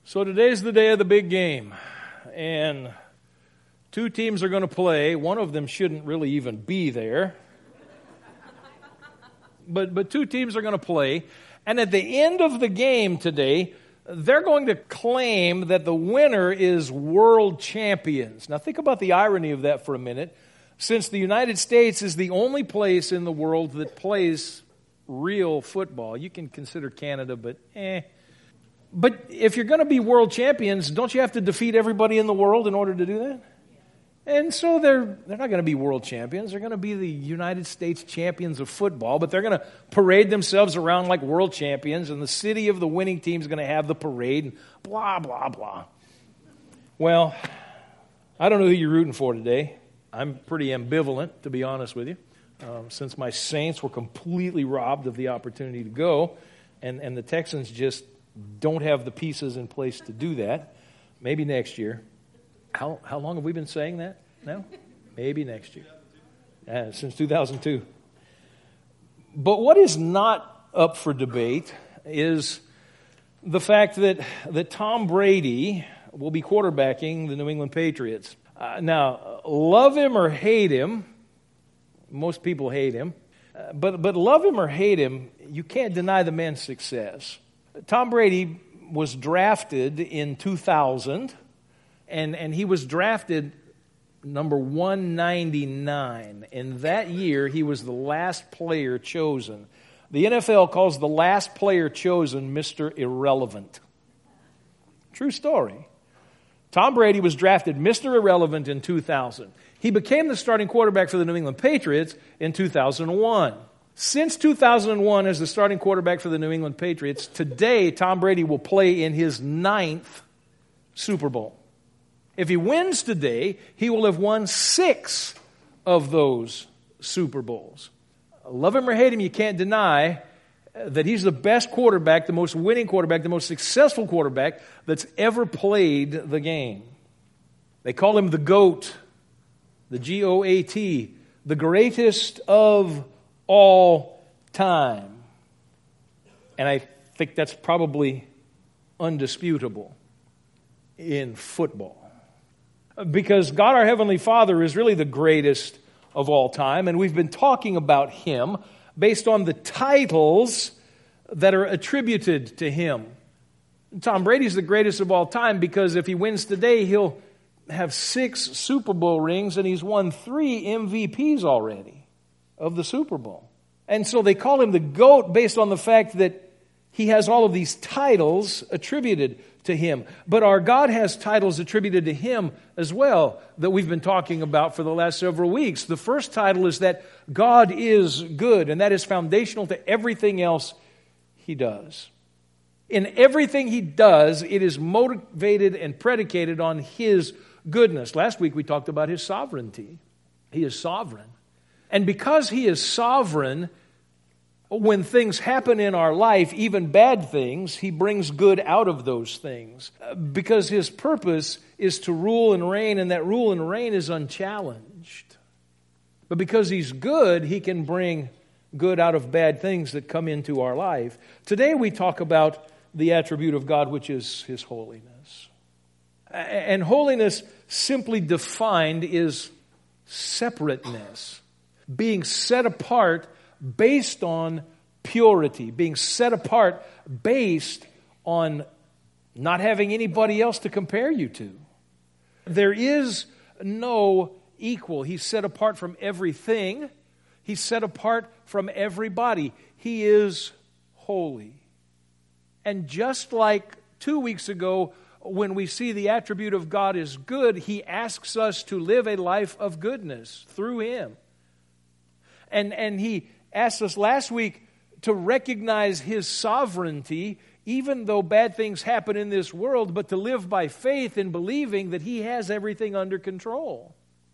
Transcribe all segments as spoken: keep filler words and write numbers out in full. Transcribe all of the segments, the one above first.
So today's the day of the big game, and two teams are going to play. One of them shouldn't really even be there, but but two teams are going to play, and at the end of the game today, they're going to claim that the winner is world champions. Now think about the irony of that for a minute. Since the United States is the only place in the world that plays real football, you can consider Canada, but eh. But if you're going to be world champions, don't you have to defeat everybody in the world in order to do that? And so they're they're not going to be world champions. They're going to be the United States champions of football, but they're going to parade themselves around like world champions, and the city of the winning team is going to have the parade, and blah, blah, blah. Well, I don't know who you're rooting for today. I'm pretty ambivalent, to be honest with you, um, since my Saints were completely robbed of the opportunity to go, and, and the Texans just don't have the pieces in place to do that. Maybe next year. How how long have we been saying that now? Maybe next year. Uh, since two thousand two. But what is not up for debate is the fact that, that Tom Brady will be quarterbacking the New England Patriots. Uh, now, love him or hate him, most people hate him, uh, but, but love him or hate him, you can't deny the man's success. Tom Brady was drafted in two thousand, and, and he was drafted number one ninety-nine. In that year, he was the last player chosen. The N F L calls the last player chosen Mister Irrelevant. True story. Tom Brady was drafted Mister Irrelevant in two thousand. He became the starting quarterback for the New England Patriots in two thousand one. Since two thousand one as the starting quarterback for the New England Patriots, today Tom Brady will play in his ninth Super Bowl. If he wins today, he will have won six of those Super Bowls. Love him or hate him, you can't deny that he's the best quarterback, the most winning quarterback, the most successful quarterback that's ever played the game. They call him the GOAT, the G O A T, the greatest of all time. And I think that's probably undisputable in football. Because God our Heavenly Father is really the greatest of all time, and we've been talking about Him based on the titles that are attributed to Him. Tom Brady's the greatest of all time because if he wins today, he'll have six Super Bowl rings, and he's won three M V Ps already of the Super Bowl. And so they call him the GOAT based on the fact that he has all of these titles attributed to him. But our God has titles attributed to Him as well that we've been talking about for the last several weeks. The first title is that God is good, and that is foundational to everything else He does. In everything He does, it is motivated and predicated on His goodness. Last week we talked about His sovereignty. He is sovereign. And because He is sovereign, when things happen in our life, even bad things, He brings good out of those things. Because His purpose is to rule and reign, and that rule and reign is unchallenged. But because He's good, He can bring good out of bad things that come into our life. Today we talk about the attribute of God, which is His holiness. And holiness, simply defined, is separateness. Being set apart based on purity. Being set apart based on not having anybody else to compare you to. There is no equal. He's set apart from everything. He's set apart from everybody. He is holy. And just like two weeks ago, when we see the attribute of God is good, He asks us to live a life of goodness through Him. And, and He asked us last week to recognize His sovereignty, even though bad things happen in this world, but to live by faith in believing that He has everything under control.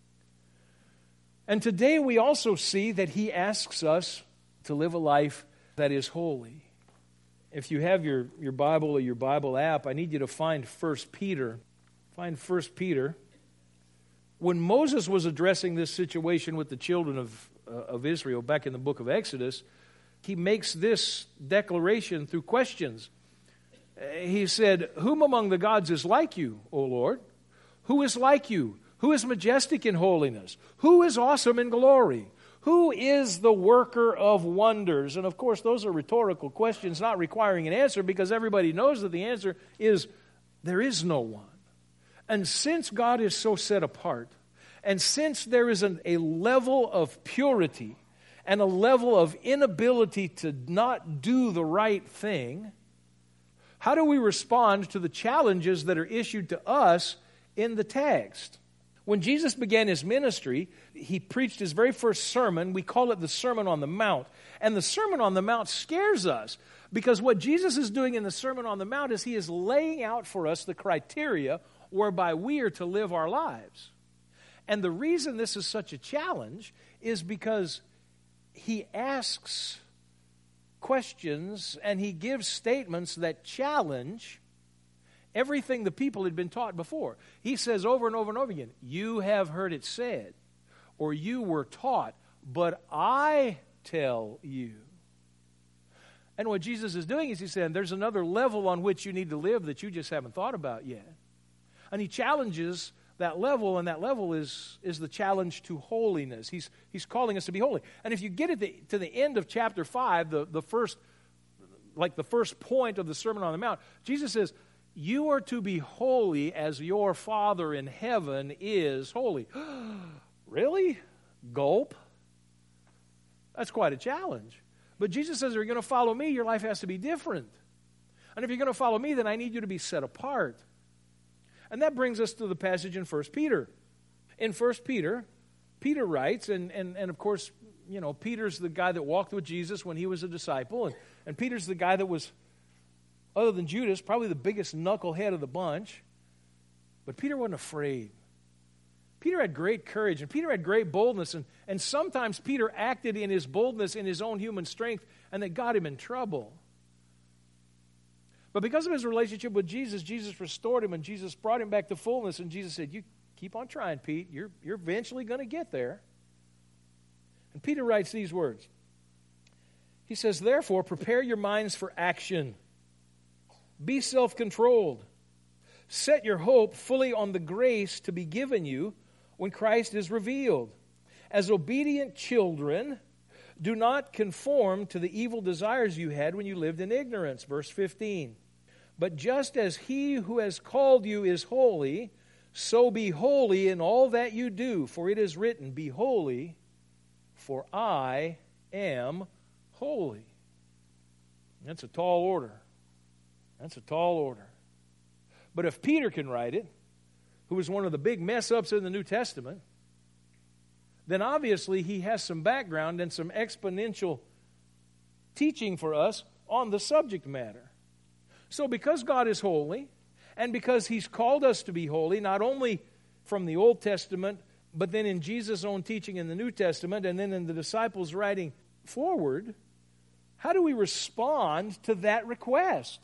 And today we also see that He asks us to live a life that is holy. If you have your, your Bible or your Bible app, I need you to find First Peter. Find First Peter. When Moses was addressing this situation with the children of, uh, of Israel back in the book of Exodus, he makes this declaration through questions. He said, "Whom among the gods is like you, O Lord? Who is like you? Who is majestic in holiness? Who is awesome in glory? Who is the worker of wonders?" And of course, those are rhetorical questions not requiring an answer, because everybody knows that the answer is there is no one. And since God is so set apart, and since there is an, a level of purity and a level of inability to not do the right thing, how do we respond to the challenges that are issued to us in the text? When Jesus began his ministry, he preached his very first sermon. We call it the Sermon on the Mount. And the Sermon on the Mount scares us, because what Jesus is doing in the Sermon on the Mount is he is laying out for us the criteria whereby we are to live our lives. And the reason this is such a challenge is because he asks questions and he gives statements that challenge everything the people had been taught before. He says over and over and over again, "You have heard it said," or "You were taught, but I tell you." And what Jesus is doing is he's saying there's another level on which you need to live that you just haven't thought about yet. And he challenges that level, and that level is, is the challenge to holiness. He's, he's calling us to be holy. And if you get at the, to the end of chapter five, the, the first, like the first point of the Sermon on the Mount, Jesus says, "You are to be holy as your Father in heaven is holy." Really? Gulp. That's quite a challenge. But Jesus says, if you're going to follow me, your life has to be different. And if you're going to follow me, then I need you to be set apart. And that brings us to the passage in First Peter. In First Peter, Peter writes, and, and, and of course, you know, Peter's the guy that walked with Jesus when he was a disciple, and, and Peter's the guy that was, other than Judas, probably the biggest knucklehead of the bunch. But Peter wasn't afraid. Peter had great courage, and Peter had great boldness, and, and sometimes Peter acted in his boldness in his own human strength, and that got him in trouble. But because of his relationship with Jesus, Jesus restored him, and Jesus brought him back to fullness, and Jesus said, "You keep on trying, Pete. You're, you're eventually going to get there." And Peter writes these words. He says, "Therefore, prepare your minds for action. Be self-controlled. Set your hope fully on the grace to be given you when Christ is revealed. As obedient children, do not conform to the evil desires you had when you lived in ignorance." Verse fifteen. "But just as he who has called you is holy, so be holy in all that you do. For it is written, 'Be holy, for I am holy.'" That's a tall order. That's a tall order. But if Peter can write it, who was one of the big mess-ups in the New Testament, then obviously he has some background and some exponential teaching for us on the subject matter. So because God is holy, and because he's called us to be holy, not only from the Old Testament, but then in Jesus' own teaching in the New Testament, and then in the disciples' writing forward, how do we respond to that request?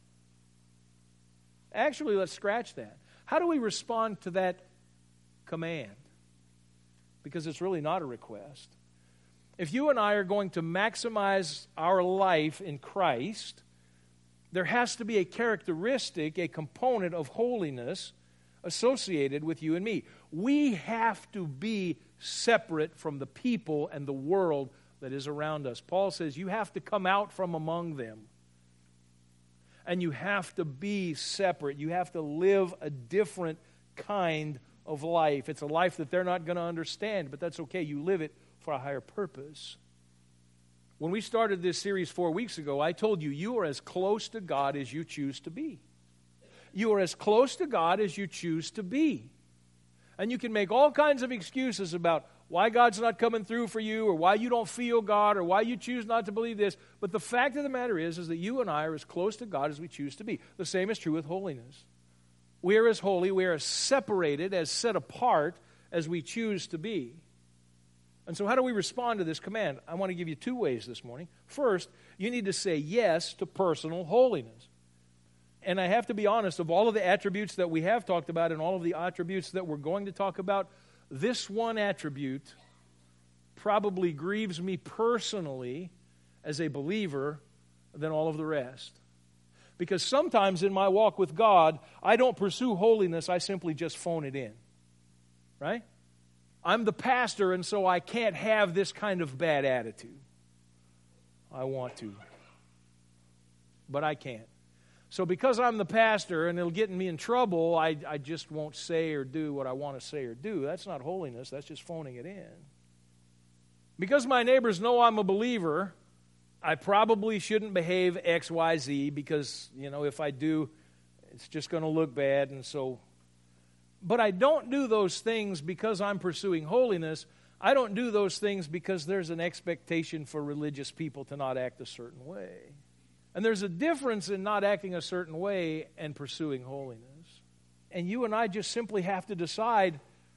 Actually, let's scratch that. How do we respond to that command? Because it's really not a request. If you and I are going to maximize our life in Christ, there has to be a characteristic, a component of holiness associated with you and me. We have to be separate from the people and the world that is around us. Paul says you have to come out from among them. And you have to be separate. You have to live a different kind of life. It's a life that they're not going to understand, but that's okay. You live it for a higher purpose. When we started this series four weeks ago, I told you, you are as close to God as you choose to be. You are as close to God as you choose to be. And you can make all kinds of excuses about why God's not coming through for you, or why you don't feel God, or why you choose not to believe this. But the fact of the matter is, is that you and I are as close to God as we choose to be. The same is true with holiness. We are as holy, we are as separated, as set apart as we choose to be. And so how do we respond to this command? I want to give you two ways this morning. First, you need to say yes to personal holiness. And I have to be honest, of all of the attributes that we have talked about and all of the attributes that we're going to talk about, this one attribute probably grieves me personally as a believer than all of the rest. Because sometimes in my walk with God, I don't pursue holiness, I simply just phone it in. Right? I'm the pastor, and so I can't have this kind of bad attitude. I want to, but I can't. So because I'm the pastor and it'll get me in trouble, I, I just won't say or do what I want to say or do. That's not holiness. That's just phoning it in. Because my neighbors know I'm a believer, I probably shouldn't behave X, Y, Z because, you know, if I do, it's just going to look bad. And so, but I don't do those things because I'm pursuing holiness. I don't do those things because there's an expectation for religious people to not act a certain way. And there's a difference in not acting a certain way and pursuing holiness. And you and I just simply have to decide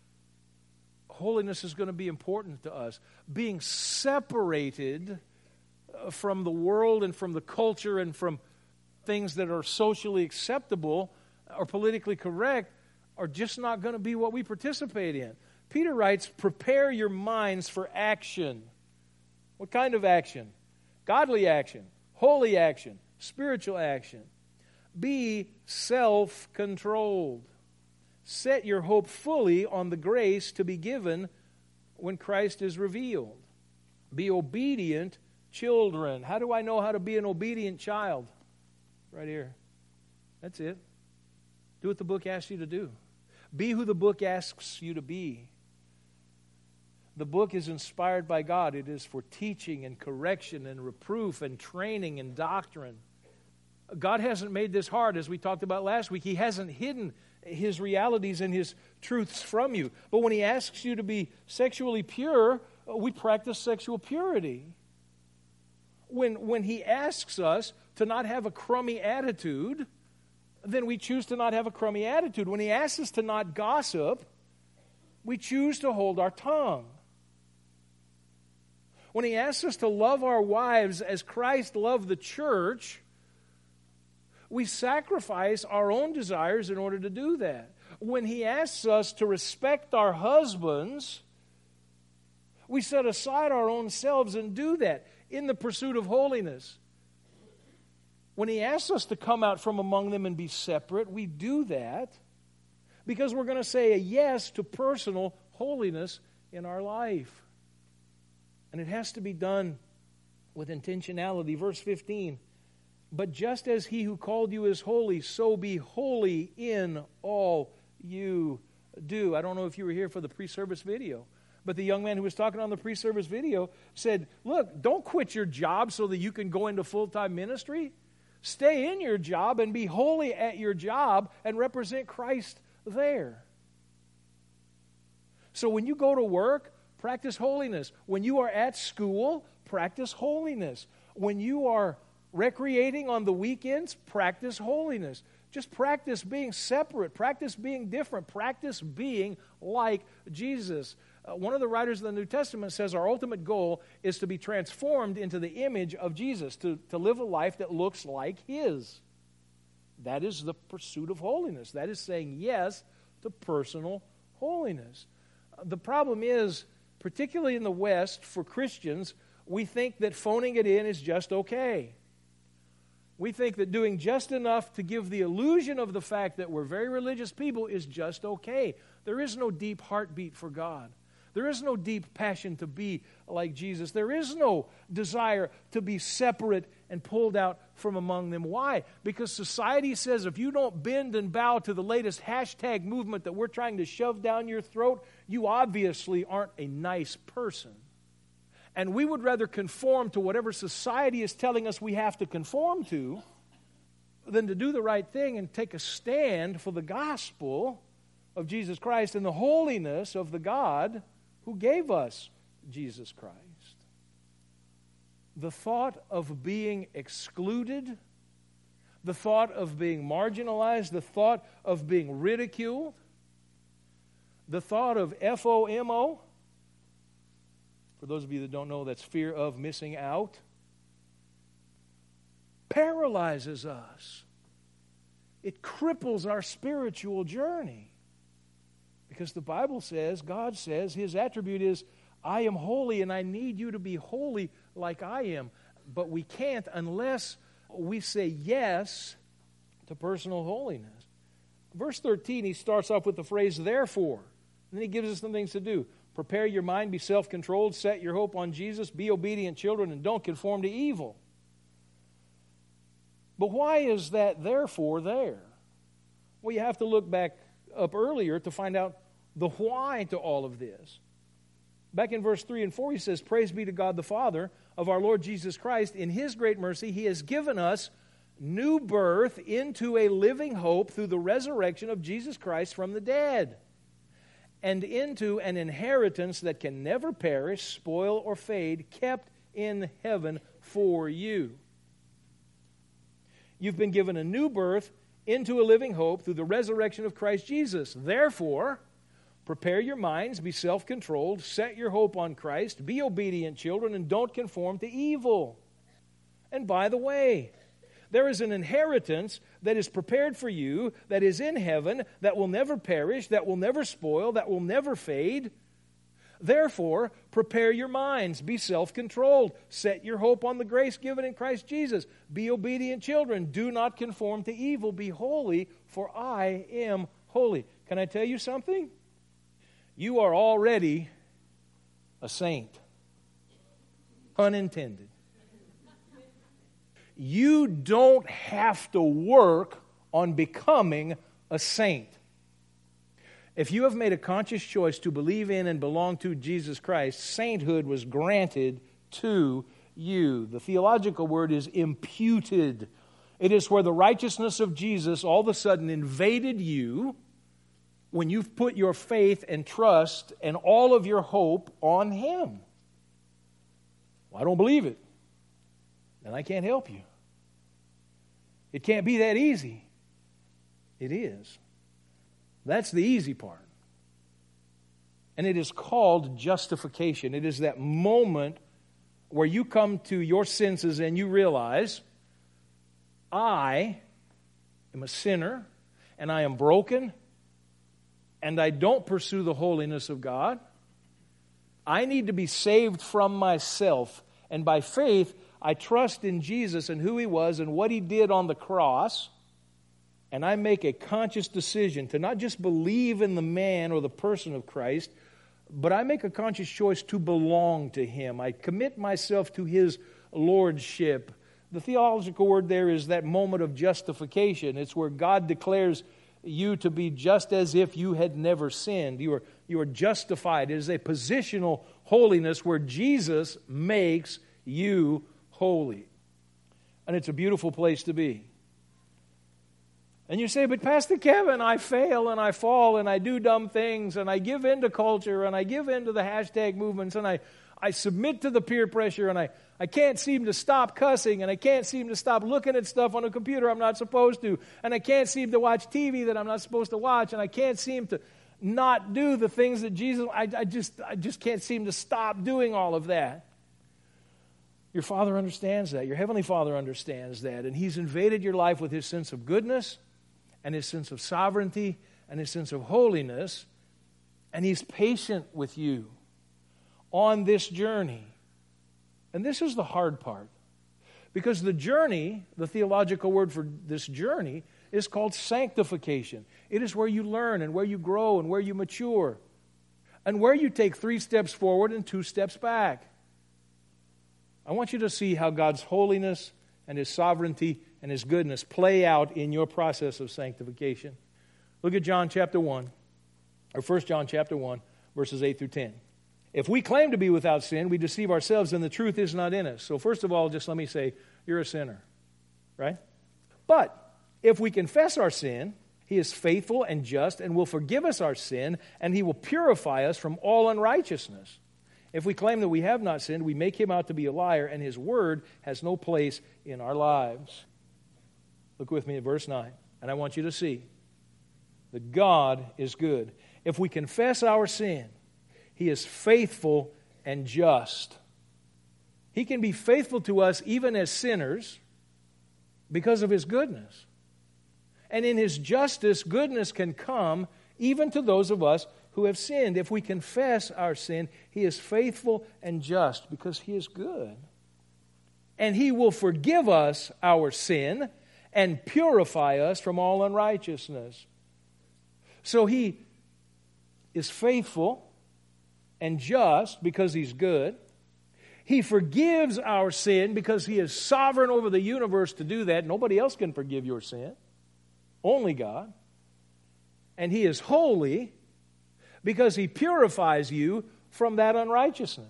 holiness is going to be important to us. Being separated from the world and from the culture and from things that are socially acceptable or politically correct are just not going to be what we participate in. Peter writes, prepare your minds for action. What kind of action? Godly action. Holy action, spiritual action. Be self-controlled. Set your hope fully on the grace to be given when Christ is revealed. Be obedient children. How do I know how to be an obedient child? Right here. That's it. Do what the book asks you to do. Be who the book asks you to be. The book is inspired by God. It is for teaching and correction and reproof and training and doctrine. God hasn't made this hard, as we talked about last week. He hasn't hidden His realities and His truths from you. But when He asks you to be sexually pure, we practice sexual purity. When, when He asks us to not have a crummy attitude, then we choose to not have a crummy attitude. When He asks us to not gossip, we choose to hold our tongue. When He asks us to love our wives as Christ loved the church, we sacrifice our own desires in order to do that. When He asks us to respect our husbands, we set aside our own selves and do that in the pursuit of holiness. When He asks us to come out from among them and be separate, we do that because we're going to say a yes to personal holiness in our life. And it has to be done with intentionality. Verse fifteen, but just as He who called you is holy, so be holy in all you do. I don't know if you were here for the pre-service video, but the young man who was talking on the pre-service video said, look, don't quit your job so that you can go into full-time ministry. Stay in your job and be holy at your job and represent Christ there. So when you go to work, practice holiness. When you are at school, practice holiness. When you are recreating on the weekends, practice holiness. Just practice being separate. Practice being different. Practice being like Jesus. Uh, one of the writers of the New Testament says our ultimate goal is to be transformed into the image of Jesus, to, to live a life that looks like His. That is the pursuit of holiness. That is saying yes to personal holiness. Uh, the problem is, particularly in the West, for Christians, we think that phoning it in is just okay. We think that doing just enough to give the illusion of the fact that we're very religious people is just okay. There is no deep heartbeat for God. There is no deep passion to be like Jesus. There is no desire to be separate and pulled out from among them. Why? Because society says if you don't bend and bow to the latest hashtag movement that we're trying to shove down your throat, you obviously aren't a nice person. And we would rather conform to whatever society is telling us we have to conform to than to do the right thing and take a stand for the gospel of Jesus Christ and the holiness of the God who gave us Jesus Christ. The thought of being excluded, the thought of being marginalized, the thought of being ridiculed, the thought of F O M O, for those of you that don't know, that's fear of missing out, paralyzes us. It cripples our spiritual journey. Because the Bible says, God says, His attribute is, I am holy and I need you to be holy like I am. But we can't unless we say yes to personal holiness. Verse thirteen, he starts off with the phrase, therefore. And then he gives us some things to do. Prepare your mind, be self-controlled, set your hope on Jesus, be obedient children, and don't conform to evil. But why is that therefore there? Well, you have to look back up earlier to find out the why to all of this. Back in verse three and four, he says, praise be to God the Father of our Lord Jesus Christ. In His great mercy, He has given us new birth into a living hope through the resurrection of Jesus Christ from the dead, and into an inheritance that can never perish, spoil, or fade, kept in heaven for you. You've been given a new birth into a living hope through the resurrection of Christ Jesus. Therefore, prepare your minds, be self-controlled, set your hope on Christ, be obedient children, and don't conform to evil. And by the way, there is an inheritance that is prepared for you, that is in heaven, that will never perish, that will never spoil, that will never fade. Therefore, prepare your minds, be self-controlled, set your hope on the grace given in Christ Jesus. Be obedient children, do not conform to evil, be holy, for I am holy. Can I tell you something? You are already a saint. Unintended. You don't have to work on becoming a saint. If you have made a conscious choice to believe in and belong to Jesus Christ, sainthood was granted to you. The theological word is imputed. It is where the righteousness of Jesus all of a sudden invaded you when you've put your faith and trust and all of your hope on Him. Well, I don't believe it. And I can't help you. It can't be that easy. It is. That's the easy part. And it is called justification. It is that moment where you come to your senses and you realize, I am a sinner, and I am broken, and I don't pursue the holiness of God. I need to be saved from myself. And by faith, I trust in Jesus and who He was and what He did on the cross. And I make a conscious decision to not just believe in the man or the person of Christ, but I make a conscious choice to belong to Him. I commit myself to His lordship. The theological word there is that moment of justification. It's where God declares you to be just as if you had never sinned. You are, you are justified. It is a positional holiness where Jesus makes you holy. And it's a beautiful place to be. And you say, but Pastor Kevin, I fail and I fall and I do dumb things and I give in to culture and I give in to the hashtag movements and I, I submit to the peer pressure and I, I can't seem to stop cussing and I can't seem to stop looking at stuff on a computer I'm not supposed to, and I can't seem to watch T V that I'm not supposed to watch, and I can't seem to not do the things that Jesus, I, I just I just can't seem to stop doing all of that. Your Father understands that. Your Heavenly Father understands that. And He's invaded your life with His sense of goodness and His sense of sovereignty and His sense of holiness. And He's patient with you on this journey. And this is the hard part. Because the journey, the theological word for this journey, is called sanctification. It is where you learn and where you grow and where you mature. And where you take three steps forward and two steps back. I want you to see how God's holiness and His sovereignty and His goodness play out in your process of sanctification. Look at John chapter one, or First John chapter one, verses eight through ten. If we claim to be without sin, we deceive ourselves and the truth is not in us. So first of all, just let me say, you're a sinner, right? But if we confess our sin, He is faithful and just and will forgive us our sin, and He will purify us from all unrighteousness. If we claim that we have not sinned, we make Him out to be a liar, and His word has no place in our lives. Look with me at verse nine, and I want you to see that God is good. If we confess our sin, He is faithful and just. He can be faithful to us even as sinners because of His goodness. And in His justice, goodness can come even to those of us who have sinned. If we confess our sin, He is faithful and just because He is good. And He will forgive us our sin and purify us from all unrighteousness. So He is faithful and just because He's good. He forgives our sin because He is sovereign over the universe to do that. Nobody else can forgive your sin. Only God. And He is holy because He purifies you from that unrighteousness.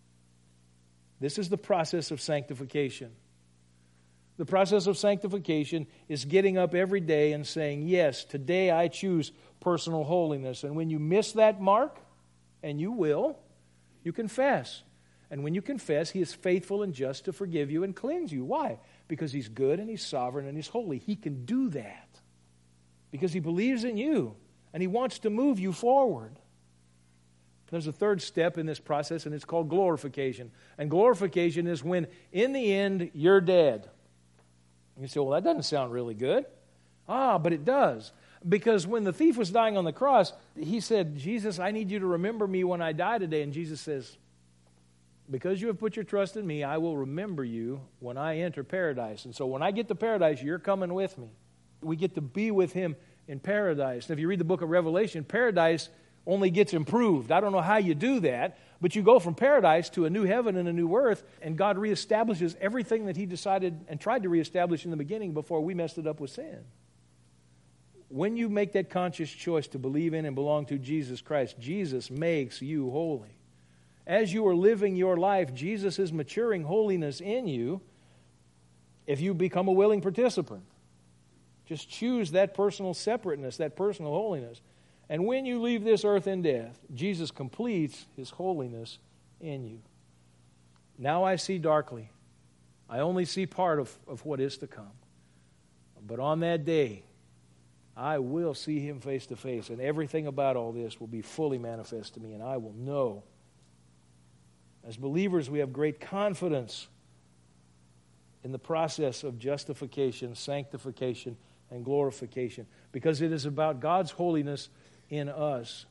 This is the process of sanctification. The process of sanctification is getting up every day and saying, yes, today I choose personal holiness. And when you miss that mark, and you will, you confess. And when you confess, He is faithful and just to forgive you and cleanse you. Why? Because He's good and He's sovereign and He's holy. He can do that because He believes in you and He wants to move you forward. There's a third step in this process, and it's called glorification. And glorification is when, in the end, you're dead. You say, well, that doesn't sound really good. Ah, but it does. Because when the thief was dying on the cross, he said, Jesus, I need you to remember me when I die today. And Jesus says, because you have put your trust in me, I will remember you when I enter paradise. And so when I get to paradise, you're coming with me. We get to be with Him in paradise. And if you read the book of Revelation, paradise only gets improved. I don't know how you do that, but you go from paradise to a new heaven and a new earth, and God reestablishes everything that He decided and tried to reestablish in the beginning before we messed it up with sin. When you make that conscious choice to believe in and belong to Jesus Christ, Jesus makes you holy. As you are living your life, Jesus is maturing holiness in you if you become a willing participant. Just choose that personal separateness, that personal holiness. And when you leave this earth in death, Jesus completes His holiness in you. Now I see darkly. I only see part of, of what is to come. But on that day, I will see Him face to face, and everything about all this will be fully manifest to me, and I will know. As believers, we have great confidence in the process of justification, sanctification, and glorification, because it is about God's holiness in us.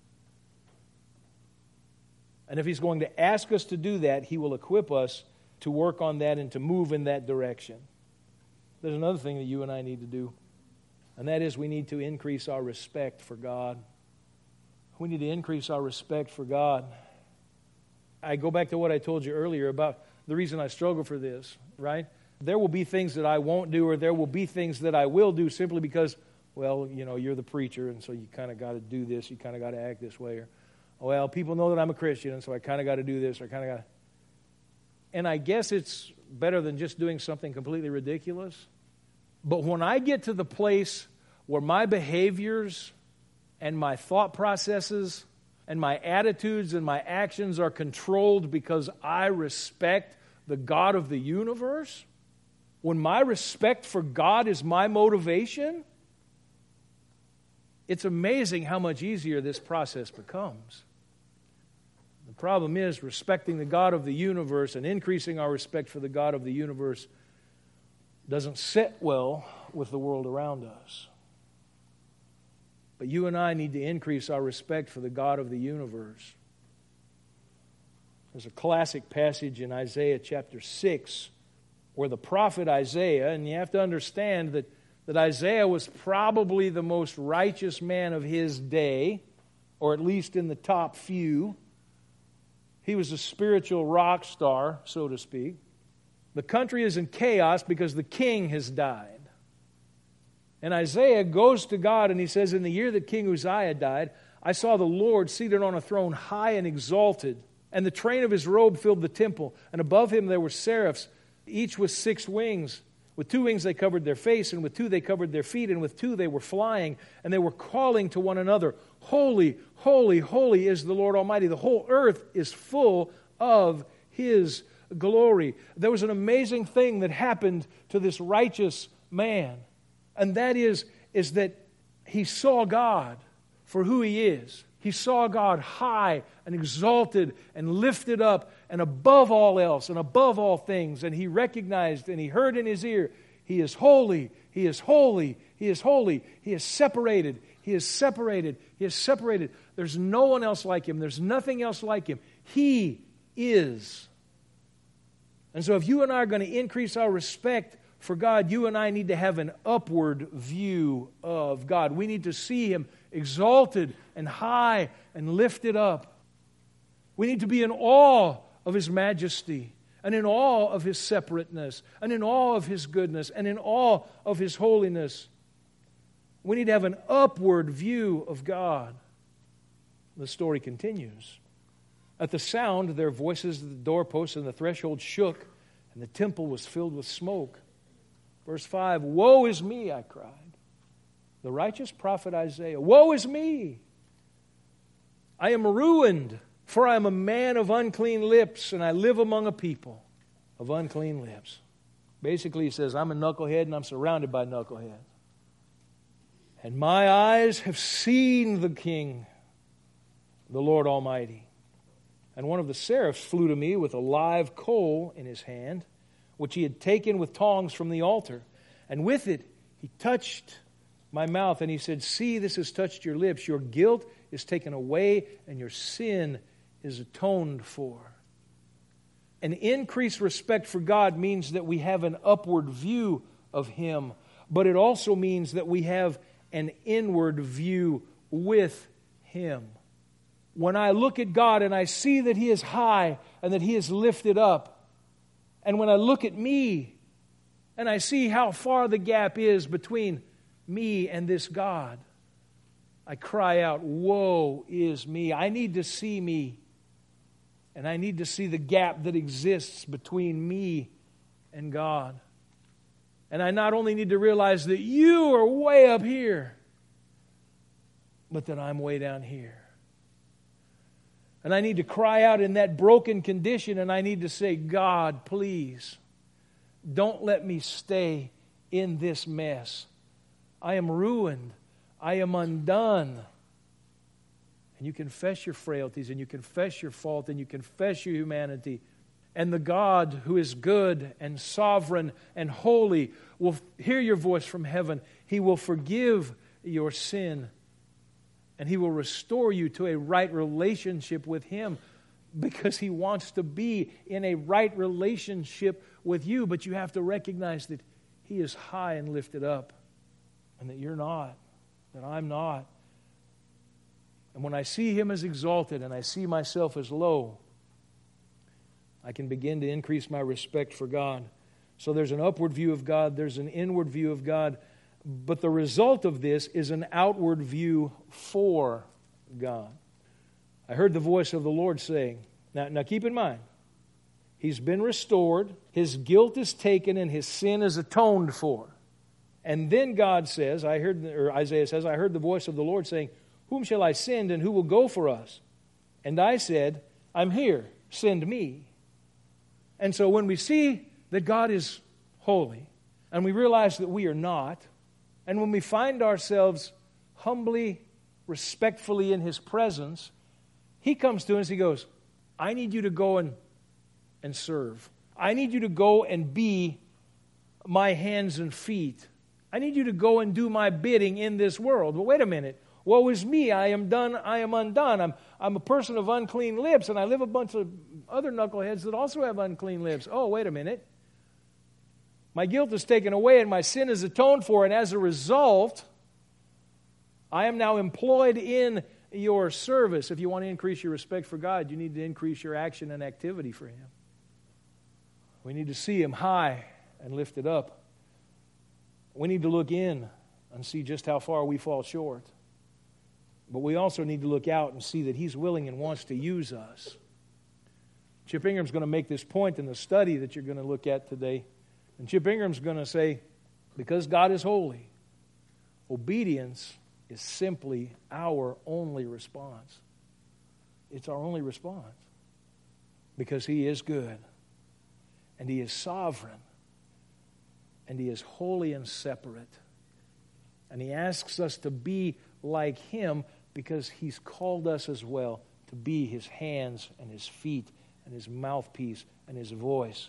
And if He's going to ask us to do that, He will equip us to work on that and to move in that direction. There's another thing that you and I need to do, and that is we need to increase our respect for God. We need to increase our respect for God. I go back to what I told you earlier about the reason I struggle for this, right? There will be things that I won't do, or there will be things that I will do simply because, well, you know, you're the preacher, and so you kind of got to do this, you kind of got to act this way. Or, well, people know that I'm a Christian, and so I kind of got to do this, or I kind of got to... And I guess it's better than just doing something completely ridiculous. But when I get to the place where my behaviors and my thought processes and my attitudes and my actions are controlled because I respect the God of the universe, when my respect for God is my motivation, it's amazing how much easier this process becomes. The problem is respecting the God of the universe and increasing our respect for the God of the universe doesn't sit well with the world around us. But you and I need to increase our respect for the God of the universe. There's a classic passage in Isaiah chapter six where the prophet Isaiah, and you have to understand that, that Isaiah was probably the most righteous man of his day, or at least in the top few. He was a spiritual rock star, so to speak. The country is in chaos because the king has died. And Isaiah goes to God and he says, in the year that King Uzziah died, I saw the Lord seated on a throne high and exalted, and the train of His robe filled the temple, and above Him there were seraphs, each with six wings. With two wings they covered their face, and with two they covered their feet, and with two they were flying, and they were calling to one another, Holy, holy, holy is the Lord Almighty. The whole earth is full of His glory. There was an amazing thing that happened to this righteous man, and that is, is that he saw God for who He is. He saw God high and exalted and lifted up and above all else and above all things. And he recognized and he heard in his ear, He is holy, He is holy, He is holy. He is separated, He is separated, He is separated. There's no one else like Him. There's nothing else like Him. He is. And so if you and I are going to increase our respect for God, you and I need to have an upward view of God. We need to see Him exalted and high and lifted up. We need to be in awe of His majesty, and in awe of His separateness, and in awe of His goodness, and in awe of His holiness. We need to have an upward view of God. The story continues. At the sound, their voices at the doorposts and the threshold shook, and the temple was filled with smoke. Verse five, woe is me, I cried. The righteous prophet Isaiah, woe is me! I am ruined, for I am a man of unclean lips, and I live among a people of unclean lips. Basically, he says, I'm a knucklehead, and I'm surrounded by knuckleheads. And my eyes have seen the King, the Lord Almighty. And one of the seraphs flew to me with a live coal in his hand, which he had taken with tongs from the altar. And with it he touched my mouth, and he said, see, this has touched your lips. Your guilt is taken away, and your sin is atoned for. An increased respect for God means that we have an upward view of Him, but it also means that we have an inward view with Him. When I look at God and I see that He is high and that He is lifted up, and when I look at me and I see how far the gap is between me and this God, I cry out, woe is me. I need to see me, and I need to see the gap that exists between me and God. And I not only need to realize that you are way up here, but that I'm way down here. And I need to cry out in that broken condition, and I need to say, God, please, don't let me stay in this mess. I am ruined. I am undone. And you confess your frailties, and you confess your fault, and you confess your humanity. And the God who is good and sovereign and holy will hear your voice from heaven. He will forgive your sin, and He will restore you to a right relationship with Him, because He wants to be in a right relationship with you. But you have to recognize that He is high and lifted up, and that you're not, that I'm not. And when I see Him as exalted and I see myself as low, I can begin to increase my respect for God. So there's an upward view of God, there's an inward view of God, but the result of this is an outward view for God. I heard the voice of the Lord saying, now, now keep in mind, He's been restored, His guilt is taken, and His sin is atoned for. And then God says, I heard, or Isaiah says, I heard the voice of the Lord saying, whom shall I send, and who will go for us? And I said, I'm here, send me. And so when we see that God is holy, and we realize that we are not, and when we find ourselves humbly, respectfully in His presence, He comes to us, He goes, I need you to go and, and serve. I need you to go and be my hands and feet. I need you to go and do my bidding in this world. But wait a minute. Woe is me, I am done, I am undone. I'm, I'm a person of unclean lips, and I live a bunch of other knuckleheads that also have unclean lips. Oh, wait a minute. My guilt is taken away, and my sin is atoned for, and as a result, I am now employed in your service. If you want to increase your respect for God, you need to increase your action and activity for Him. We need to see Him high and lifted up. We need to look in and see just how far we fall short. But we also need to look out and see that He's willing and wants to use us. Chip Ingram's going to make this point in the study that you're going to look at today. And Chip Ingram's going to say, because God is holy, obedience is simply our only response. It's our only response. Because He is good, and He is sovereign, and He is holy and separate. And He asks us to be like Him because He's called us as well to be His hands and His feet and His mouthpiece and His voice.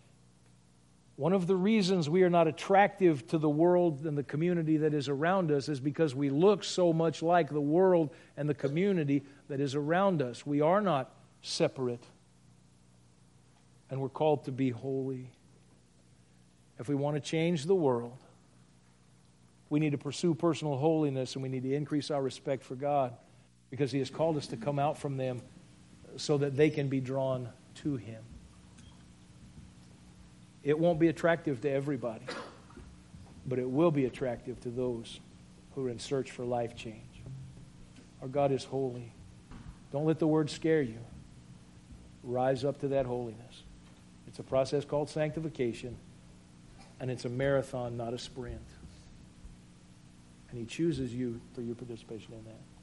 One of the reasons we are not attractive to the world and the community that is around us is because we look so much like the world and the community that is around us. We are not separate, and we're called to be holy. if we want to change the world, we need to pursue personal holiness, and we need to increase our respect for God, because He has called us to come out from them so that they can be drawn to Him. It won't be attractive to everybody, but it will be attractive to those who are in search for life change. Our God is holy. Don't let the word scare you. Rise up to that holiness. It's a process called sanctification, and it's a marathon, not a sprint. And He chooses you for your participation in that.